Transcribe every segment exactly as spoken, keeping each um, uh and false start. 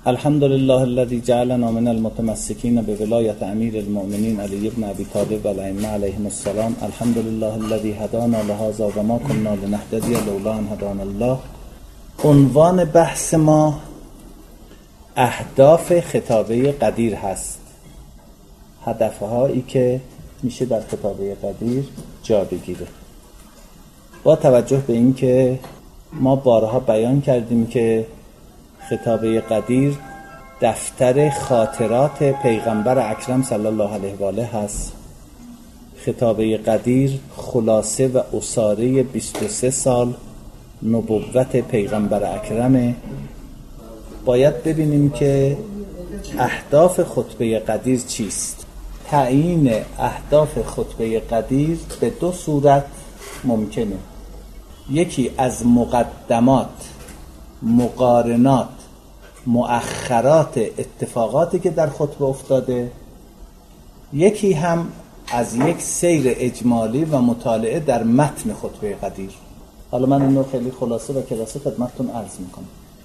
الحمد لله الذي جعلنا من المتمسكين بولایت امیر المؤمنین علی بن ابی طالب و الائمه علیهم السلام. الحمد لله الذي هدانا لهذا و ما كنا لنهتدی لولا ان هدانا الله. عنوان بحث ما اهداف خطابه قدیر هست، هدفهایی که میشه در خطابه قدیر جا بگیره. با توجه به این که ما بارها بیان کردیم که خطابه قدیر دفتر خاطرات پیغمبر اکرم صلی الله علیه و آله هست. خطابه قدیر خلاصه و اساره بیست و سه سال نبوت پیغمبر اکرمه. باید ببینیم که اهداف خطبه قدیر چیست. تعیین اهداف خطبه قدیر به دو صورت ممکنه. یکی از مقدمات، مقارنات، مؤخرات اتفاقاتی که در خطبه افتاده، یکی هم از یک سیر اجمالی و مطالعه در متن خطبه قدیر. حالا من اینو خیلی خلاصه و کلاسه خدمتتون عرض میکنم.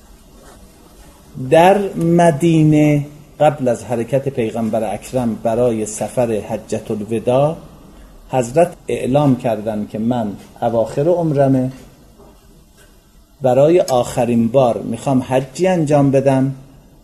در مدینه قبل از حرکت پیغمبر اکرم برای سفر حجت الوداع، حضرت اعلام کردن که من اواخر عمرمه، برای آخرین بار میخوام حجی انجام بدم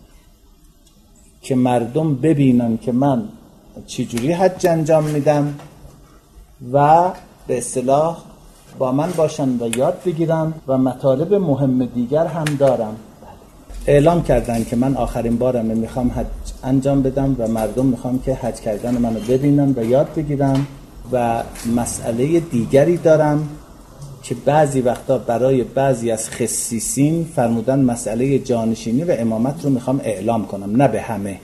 که مردم ببینن که من چجوری حج انجام میدم و به اصطلاح با من باشن و یاد بگیرن و مطالب مهم دیگر هم دارم. اعلام کردن که من آخرین بارمه میخوام حج انجام بدم و مردم میخوام که حج کردن منو ببینن و یاد بگیرن و مسئله دیگری دارم که بعضی وقتا برای بعضی از خصیصین فرمودن مسئله جانشینی و امامت رو میخوام اعلام کنم، نه به همه.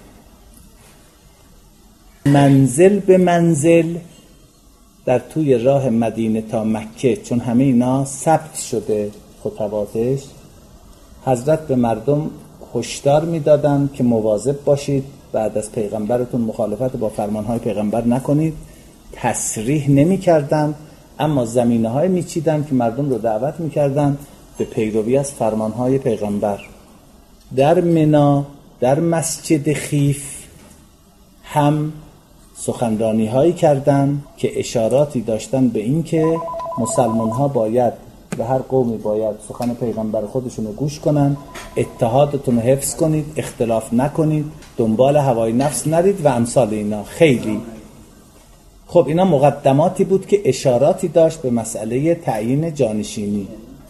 منزل به منزل در توی راه مدینه تا مکه، چون همه اینا ثبت شده خطباتش، حضرت به مردم هشدار میدادن که مواظب باشید، بعد از پیغمبرتون مخالفت با فرمانهای پیغمبر نکنید. تصریح نمی کردن، اما زمینه های می چیدن که مردم رو دعوت می کردن به پیروی از فرمانهای پیغمبر. در منا، در مسجد خیف هم سخنرانی هایی کردن که اشاراتی داشتن به این که مسلمان ها باید و هر قومی باید سخن پیغمبر خودشون رو گوش کنن، اتحادتون رو حفظ کنید، اختلاف نکنید، دنبال هوای نفس نرید و امثال اینا. خیلی خب اینا مقدماتی بود که اشاراتی داشت به مسئله تعیین جانشینی.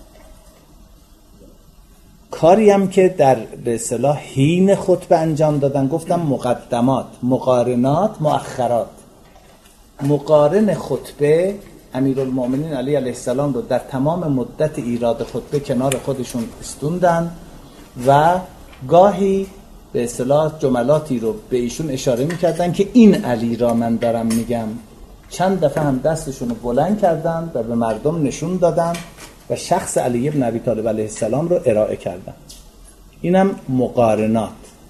کاری هم که در به اصطلاح حین خطبه انجام دادن، گفتم مقدمات، مقارنات، مؤخرات. مقارن خطبه، امیرالمؤمنین علی علیه السلام رو در تمام مدت ایراد خطبه کنار خودشون استوندن و گاهی به اصطلاح جملاتی رو به ایشون اشاره میکردن که این علی را من دارم میگم. چند دفعه هم دستشون رو بلند کردن و به مردم نشون دادن و شخص علی بن ابی طالب علیه السلام رو ارائه کردن. اینم مقارنات.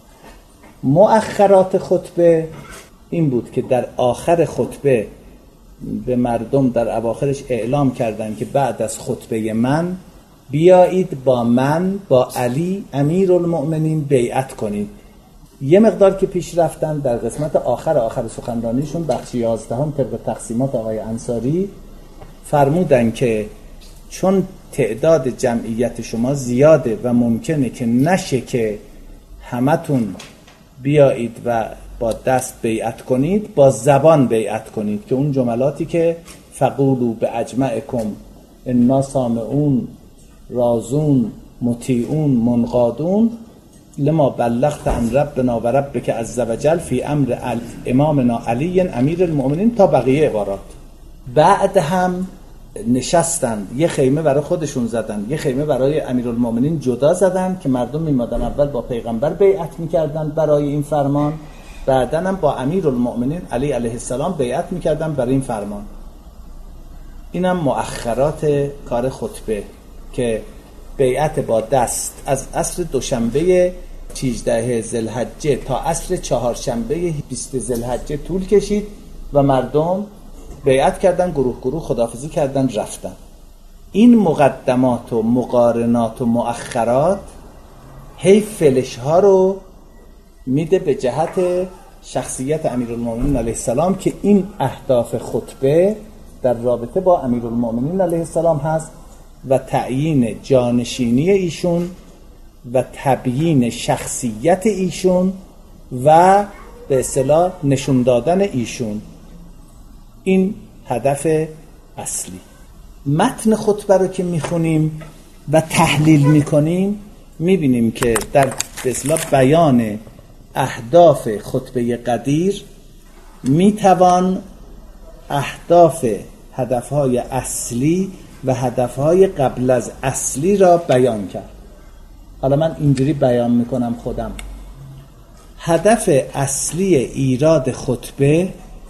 مؤخرات خطبه این بود که در آخر خطبه به مردم در اواخرش اعلام کردن که بعد از خطبه من بیایید با من با علی امیرالمؤمنین بیعت کنید. یه مقدار که پیش رفتن در قسمت آخر آخر سخنرانیشون، بخش یازدهم طبق تقسیمات آقای انصاری، فرمودن که چون تعداد جمعیت شما زیاده و ممکنه که نشه که همتون بیایید و با دست بیعت کنید، با زبان بیعت کنید، که اون جملاتی که فقولو به اجمعکم انا سامعون رازون مطیعون منقادون لما بلغت عن ربنا و ربک عز وجل فی امر امامنا علی امیر المؤمنین تا بقیه عبارات. بعد هم نشستن، یه خیمه برای خودشون زدن، یه خیمه برای امیرالمؤمنین جدا زدن که مردم میمادن اول با پیغمبر بیعت میکردن برای این فرمان، بعدن هم با امیرالمؤمنین علی علیه السلام بیعت میکردن برای این فرمان. اینم مؤخرات کار خطبه که بیعت با دست از عصر دوشنبه سیزده ذوالحجه تا عصر چهارشنبه بیست ذوالحجه طول کشید و مردم بیعت کردن، گروه گروه خداحافظی کردن رفتن. این مقدمات و مقارنات و مؤخرات هی فلش ها رو میده به جهت شخصیت امیرالمومنین علیه السلام که این اهداف خطبه در رابطه با امیرالمومنین علیه السلام هست و تعیین جانشینی ایشون و تبیین شخصیت ایشون و به اصطلاح نشون دادن ایشون. این هدف اصلی. متن خطبه رو که میخونیم و تحلیل میکنیم میبینیم که در به اصطلاح بیان اهداف خطبه قدیر میتوان اهداف هدفهای اصلی و هدفهای قبل از اصلی را بیان کرد. حالا من اینجوری بیان میکنم خودم. هدف اصلی ایراد خطبه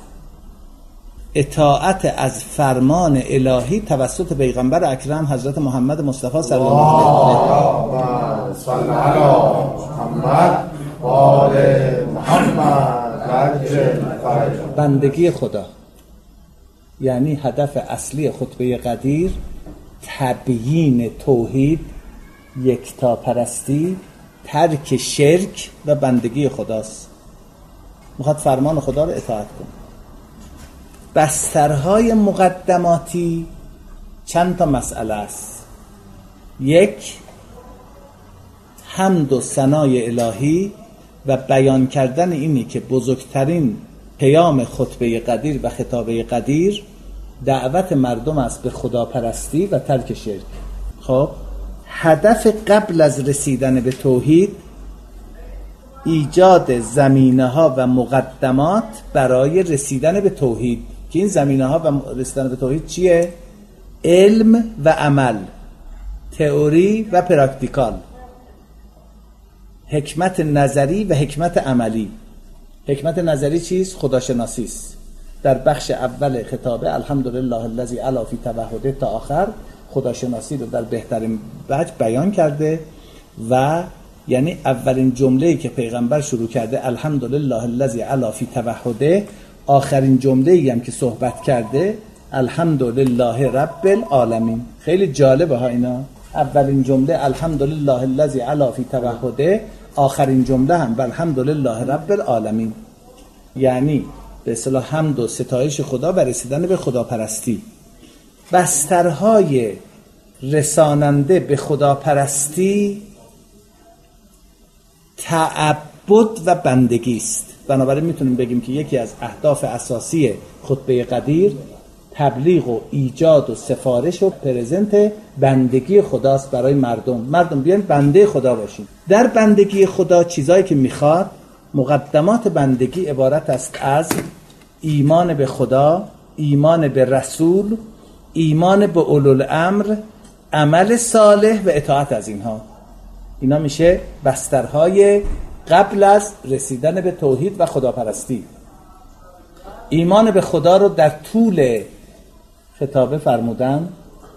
اطاعت از فرمان الهی توسط پیغمبر اکرم حضرت محمد مصطفی صلی الله علیه و صلی علی محمد و آل محمد. بندگی خدا، یعنی هدف اصلی خطبه قدیر تبیین توحید، یکتاپرستی، ترک شرک و بندگی خداست. میخواد فرمان خدا رو اطاعت کنه. بسترهای مقدماتی چند تا مسئله است. یک، حمد و ثنای الهی و بیان کردن اینی که بزرگترین پیام خطبه قدیر و خطابه قدیر دعوت مردم است به خداپرستی و ترک شرک. خب هدف قبل از رسیدن به توحید ایجاد زمینه ها و مقدمات برای رسیدن به توحید، که این زمینه ها و رسیدن به توحید چیه؟ علم و عمل، تئوری و پراکتیکال، حکمت نظری و حکمت عملی. حکمت نظری چیست؟ خداشناسی است. در بخش اول خطابه الحمدلله الذی علا فی توحده تا آخر خداشناسی رو در بهترین وجه بیان کرده و یعنی اولین جمله‌ای که پیغمبر شروع کرده الحمدلله الذی علا فی توحده، آخرین جمله‌ای هم که صحبت کرده الحمدلله رب العالمین. خیلی جالبه ها اینا. اولین جمله الحمدلله الذی علا فی توحده، آخرین جمله هم الحمدلله رب العالمین، یعنی به اصطلاح حمد و ستایش خدا و رسیدن به خداپرستی. بسترهای رساننده به خداپرستی تعبد و بندگی است. بنابراین میتونیم بگیم که یکی از اهداف اساسی خطبه قدیر تبلیغ و ایجاد و سفارش و پرزنت بندگی خداست برای مردم. مردم بیان بنده خدا باشین. در بندگی خدا چیزایی که میخواد، مقدمات بندگی عبارت است از ایمان به خدا، ایمان به رسول، ایمان به اولوالامر، عمل صالح و اطاعت از اینها. اینا میشه بسترهای قبل از رسیدن به توحید و خداپرستی. ایمان به خدا رو در طول خطابه فرمودن،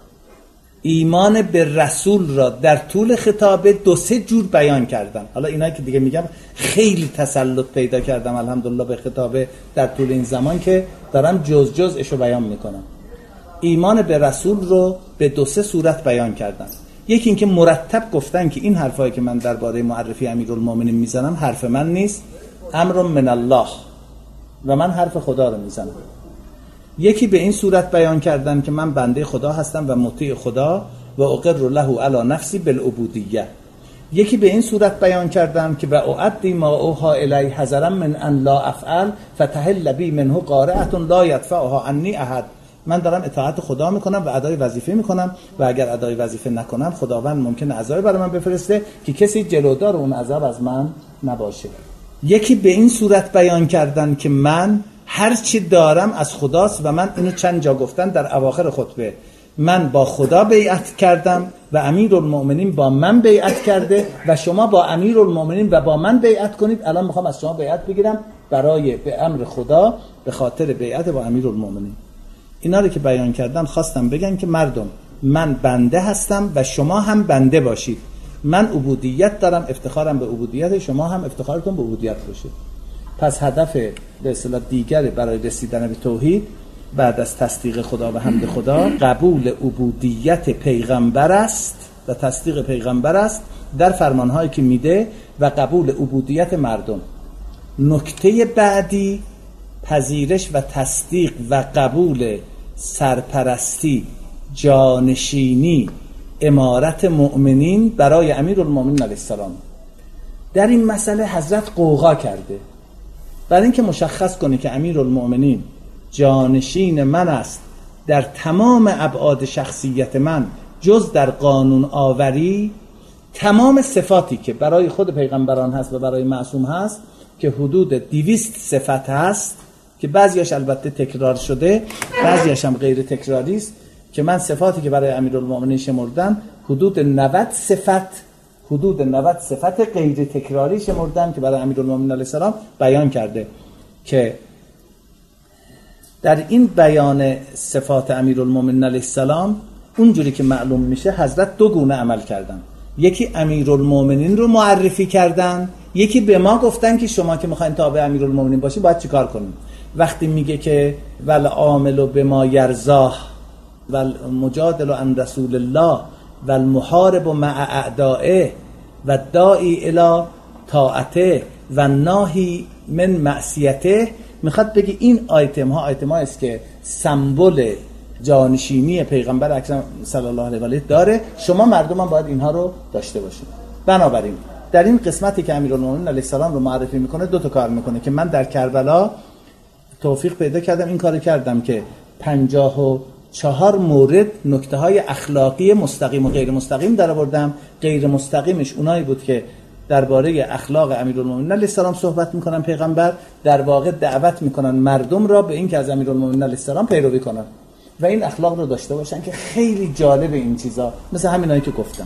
ایمان به رسول را در طول خطابه دو سه جور بیان کردن. حالا اینایی که دیگه میگم خیلی تسلط پیدا کردم الحمدلله به خطابه در طول این زمان که دارم جز جزش رو بیان میکنم. ایمان به رسول رو به دو سه صورت بیان کردن. یکی اینکه مرتب گفتن که این حرفایی که من درباره معرفی امیرالمومنین میزنم حرف من نیست، امر من الله و من حرف خدا رو میزنم. یکی به این صورت بیان کردن که من بنده خدا هستم و مطیع خدا و اقر له علی نفسی بالعبودیه. یکی به این صورت بیان کردن که و اعدی ما اوها الی حذرا من ان لا افعل فتحل بی منه قارعه لا یدفعها عنی احد. من دارم اطاعت خدا میکنم و ادای وظیفه میکنم و اگر ادای وظیفه نکنم خداوند ممکنه عذابی برای من بفرسته که کسی جلودار اون عذاب از من نباشه. یکی به این صورت بیان کردن که من هر چی دارم از خداست و من اینو چند جا گفتن در اواخر خطبه، من با خدا بیعت کردم و امیرالمومنین با من بیعت کرده و شما با امیرالمومنین و با من بیعت کنید. الان میخوام از شما بیعت بگیرم برای به امر خدا به خاطر بیعت با امیرالمومنین. اینا رو که بیان کردم خواستم بگن که مردم من بنده هستم و شما هم بنده باشید. من عبودیت دارم، افتخارم به عبودیت، شما هم افتخارتون به عبودیت باشه. پس هدف به اصطلاح دیگر برای رسیدن به توحید بعد از تصدیق خدا و حمد خدا قبول عبودیت پیغمبر است و تصدیق پیغمبر است در فرمانهایی که میده و قبول عبودیت مردم. نکته بعدی پذیرش و تصدیق و قبول سرپرستی، جانشینی، امارت مؤمنین برای امیرالمومنین علیه السلام. در این مسئله حضرت قوقا کرده برای اینکه مشخص کنه که امیرالمومنین جانشین من است در تمام ابعاد شخصیت من، جز در قانون آوری تمام صفاتی که برای خود پیغمبران هست و برای معصوم هست که حدود دویست صفت هست که بعضیاش البته تکرار شده، بعضیاش هم غیر تکراری است، که من صفاتی که برای امیرالمومنین شمردم حدود نود صفت حدود نود صفت غیر تکراری شمردم که برای امیرالمومنین علیه السلام بیان کرده، که در این بیان صفات امیرالمومنین علیه السلام اونجوری که معلوم میشه حضرت دو گونه عمل کردن. یکی امیرالمومنین رو معرفی کردن، یکی به ما گفتن که شما که میخواین تابع امیرالمومنین باشی باید چیکار کنید. وقتی میگه که ول عامل بما یرضاه ول مجادل عن رسول الله ول محارب مع اعدائه و داعی الی طاعته و ناهی من معصیته، میخواد بگه این آیتم ها آیتم ها است که سمبل جانشینی پیغمبر اکرم صلی الله علیه و آله داره، شما مردم هم باید اینها رو داشته باشید. بنابراین در این قسمتی که امیرالمومنین علیه السلام رو معرفی میکنه دو تا کار میکنه که من در کربلا توفیق پیدا کردم این کارو کردم که پنجاه و چهار مورد نکته های اخلاقی مستقیم و غیر مستقیم در آوردم. غیر مستقیمش اونایی بود که درباره اخلاق امیرالمومنین علیه السلام صحبت میکنن، پیغمبر در واقع دعوت میکنن مردم را به این که از امیرالمومنین علیه السلام پیروی کنن و این اخلاق رو داشته باشن، که خیلی جالب این چیزا مثل همینایی که گفتم.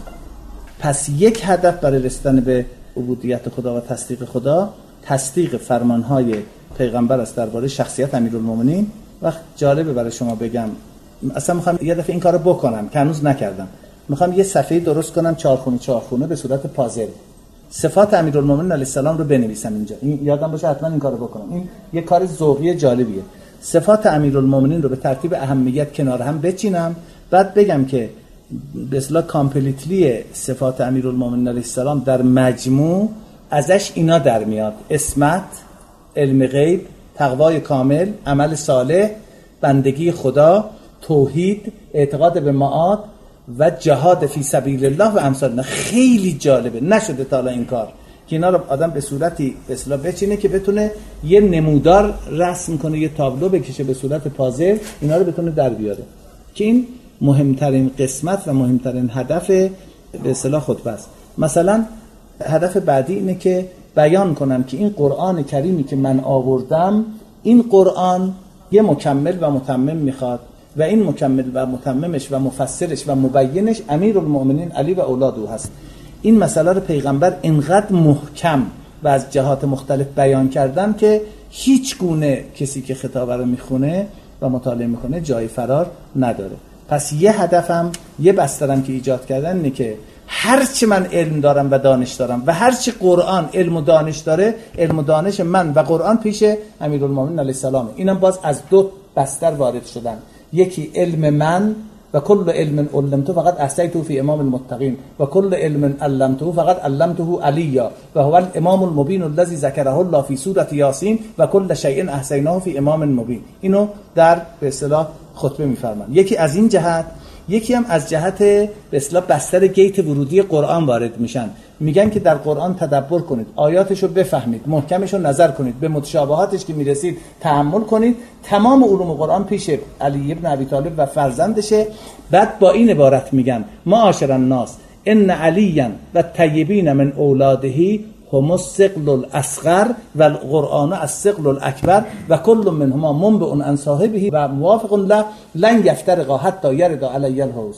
پس یک هدف برای رسیدن به عبودیت خدا و تصدیق خدا تصدیق فرمانهای پیغمبر است درباره شخصیت امیرالمومنین. وقت جالبه برای شما بگم، اصلا میخوام یه دفعه این کارو بکنم که هنوز نکردم، میخوام یه صفحه درست کنم چهارخونه چهارخونه به صورت پازل، صفات امیرالمومنین علیه السلام رو بنویسم اینجا. این یادم باشه حتما این کارو بکنم، این یه کار ذوقی جالبیه. صفات امیرالمومنین رو به ترتیب اهمیت کنار هم بچینم، بعد بگم که به اصطلاح کامپلیتلی صفات امیرالمومنین علیه السلام در مجموع ازش اینا در میاد: عصمت، علم غیب، تقوای کامل، عمل صالح، بندگی خدا، توحید، اعتقاد به معاد و جهاد فی سبیل الله و امثال. خیلی جالبه، نشده تا الان این کار که اینا رو آدم به صورتی به اصطلاح بچینه که بتونه یه نمودار رسم کنه، یه تابلو بکشه به صورت پازل، اینا رو بتونه در بیاره، که این مهمترین قسمت و مهمترین هدف به اصطلاح خطبه است. مثلا هدف بعدی اینه که بیان کنم که این قرآن کریمی که من آوردم، این قرآن یه مکمل و متمم میخواد و این مکمل و متممش و مفسرش و مبینش امیرالمومنین علی و اولاده هست. این مسئله رو پیغمبر اینقدر محکم و از جهات مختلف بیان کردن که هیچ گونه کسی که خطابه رو میخونه و مطالعه میکنه جای فرار نداره. پس یه هدفم، یه بسترم که ایجاد کردن اینه که هرچی من علم دارم و دانش دارم و هرچی قرآن علم و دانش داره، علم و دانش من و قرآن پیش امیرالمومنین علیه السلام. اینم باز از دو بستر وارد شدن، یکی علم من و کل علم علمته فقط احصیته فی امام المتقین و کل علم علمته فقط علمته علیا و هو الامام المبین الذی ذکره الله فی سوره یاسین و کل شیء احصیناه فی امام مبین. اینو در به اصطلاح خطبه میفرمان. یکی از این جهت، یکی هم از جهت به اصطلاح بستر گیت ورودی قرآن وارد میشن. میگن که در قرآن تدبر کنید، آیاتشو بفهمید، محکمشو نظر کنید، به متشابهاتش که میرسید تأمل کنید. تمام علوم قرآن پیش علی ابن ابی طالب و فرزندشه. بعد با این عبارت میگن: معاشر الناس ان علیا و طیبین من اولاده هم الثقل الاصغر و القرآن الثقل الاکبر و کل منهما منبع عن صاحبه و موافق له لن یفترقا حتی یرد علی الحوض.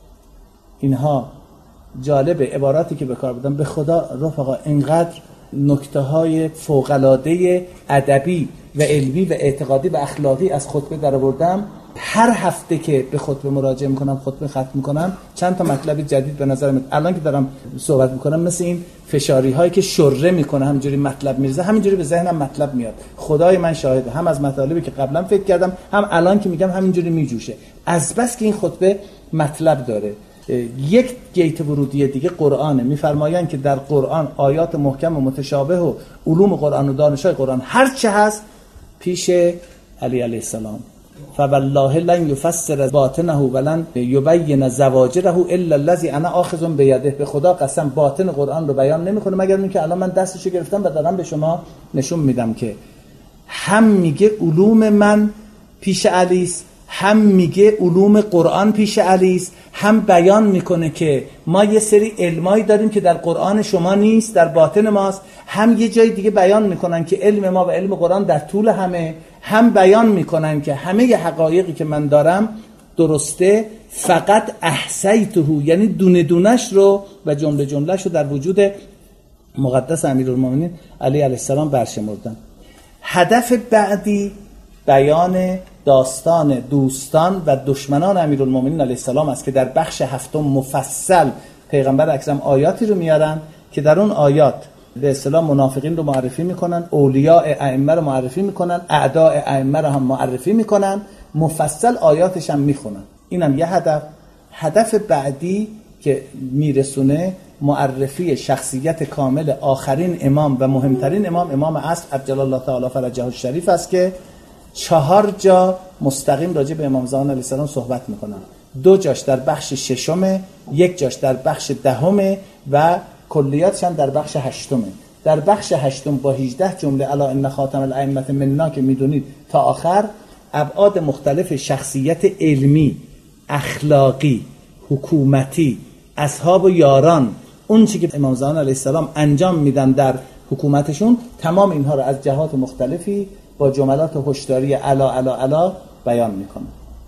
اینها جالبه عباراتی که به کار بردم. به خدا رفقا اینقدر نکته های فوق العاده ادبی و علمی و اعتقادی و اخلاقی از خطبه در آوردم. هر هفته که به خطبه مراجعه میکنم، خطبه ختم میکنم، چند تا مطلب جدید به نظر میاد. الان که دارم صحبت میکنم مثل این فشاری هایی که شره میکنه همینجوری مطلب میرزه، همینجوری به ذهنم مطلب میاد. خدای من شاهده، هم از مطالبی که قبلا فکر کردم، هم الان که میگم همینجوری میجوشه، از بس که این خطبه مطلب داره. یک گیت ورودی دیگه قرآنه. میفرمایند که در قرآن آیات محکم و متشابه و علوم قرآن و دانش‌های قرآن هر چه هست پیش علی علیه السلام. فوالله لن یفسر باطنه ولن یبین زواجره الا الذی انا آخذ بیده. به خدا قسم باطن قرآن رو بیان نمیکنه مگر اینکه الان من دستشو گرفتم و دارم به شما نشون میدم که هم میگه علوم من پیش علی است، هم میگه علوم قرآن پیش علی است، هم بیان میکنه که ما یه سری علمایی داریم که در قرآن شما نیست، در باطن ماست. هم یه جای دیگه بیان میکنن که علم ما و علم قرآن در طول همه. هم بیان میکنن که همه ی حقایقی که من دارم درسته، فقط احصیته، یعنی دونه دونش رو و جمله جملهش رو در وجود مقدس امیرالمومنین علی علیه السلام برشمردن. هدف بعدی بیان داستان دوستان و دشمنان امیرالمومنین علیه السلام است که در بخش هفتم مفصل پیغمبر اکرم آیاتی رو میارن که در اون آیات به اصطلاح منافقین رو معرفی میکنن، اولیاء ائمه رو معرفی میکنن، اعداء ائمه رو هم معرفی میکنن، مفصل آیاتش هم میخونن. اینم یه هدف. هدف بعدی که میرسونه معرفی شخصیت کامل آخرین امام و مهمترین امام، امام عصر عجل الله تعالی فرجه الشریف است که چهار جا مستقیم راجع به امام زمان علیه السلام صحبت میکنن. دو جاش در بخش ششمه، یک جاش در بخش دهمه و کلیاتش هم در بخش هشتمه. در بخش هشتم با هجده جمله الا ان خاتم الائمه منا که میدونید تا آخر ابعاد مختلف شخصیت علمی، اخلاقی، حکومتی، اصحاب و یاران، اون چی که امام زمان علیه السلام انجام میدن در حکومتشون، تمام اینها رو از جهات مختلفی با جملات هشداری الا الا الا بیان میکنه.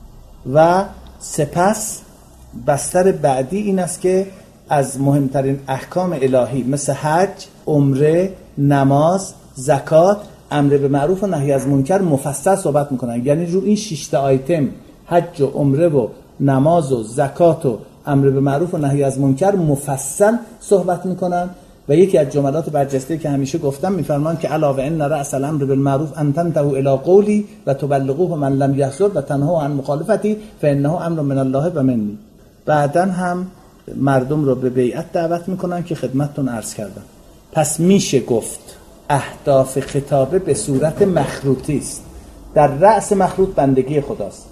و سپس بستر بعدی این است که از مهمترین احکام الهی مثل حج، عمره، نماز، زکات، امر به معروف و نهی از منکر مفصل صحبت میکنن. یعنی رو این شش تا آیتم، حج و عمره و نماز و زکات و امر به معروف و نهی از منکر مفصل صحبت میکنن. و یکی از جملات برجسته که همیشه گفتم میفرمان که علاوه ان رأس الامر بالمعروف ان تنتهوا الی قولی و تبلغوه من لم یحضر و تنهوا عن مخالفتی فانه امر من الله و منی. بعداً هم مردم رو به بیعت دعوت میکنن که خدمتتون عرض کردم. پس میشه گفت اهداف خطابه به صورت مخروطی است. در رأس مخروط بندگی خداست.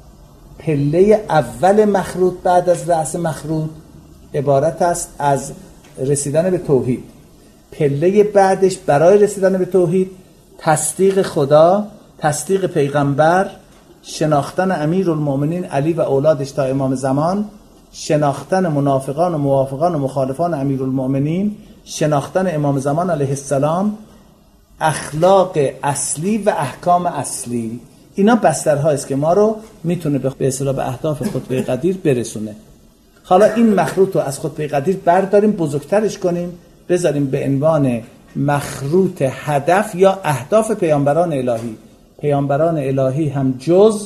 پله اول مخروط بعد از رأس مخروط عبارت است از رسیدن به توحید. پله بعدش برای رسیدن به توحید تصدیق خدا، تصدیق پیغمبر، شناختن امیرالمومنین علی و اولادش تا امام زمان، شناختن منافقان و موافقان و مخالفان امیرالمومنین، شناختن امام زمان علیه السلام، اخلاق اصلی و احکام اصلی. اینا بسترهایی است که ما رو میتونه به اصطلاح به اهداف خطبه قدیر برسونه. حالا این مخروط رو از خطبه قدیر برداریم، بزرگترش کنیم، بذاریم به عنوان مخروط هدف یا اهداف پیامبران الهی. پیامبران الهی هم جز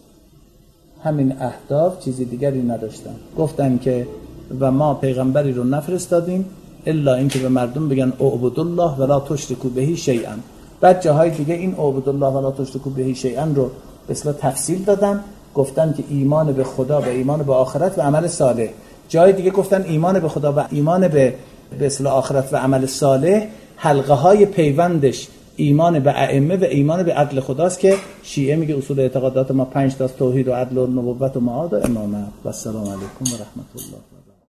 همین اهداف چیزی دیگری نداشتن. گفتن که و ما پیغمبری رو نفرستادیم الا اینکه به مردم بگن اعبدوا الله ولا تشرکوا به شیئا. بعد جاهای دیگه این اعبدوا الله ولا تشرکوا به شیئا رو به اصطلاح تفصیل دادن، گفتن که ایمان به خدا و ایمان به آخرت و عمل صالح. جای دیگه گفتن ایمان به خدا و ایمان به به اصطلاح آخرت و عمل صالح حلقه های پیوندش ایمان به ائمه و ایمان به عدل خداست که شیعه میگه اصول اعتقادات ما پنج تا توحید و عدل و نبوت و معاد و امامت. و السلام علیکم و رحمت الله.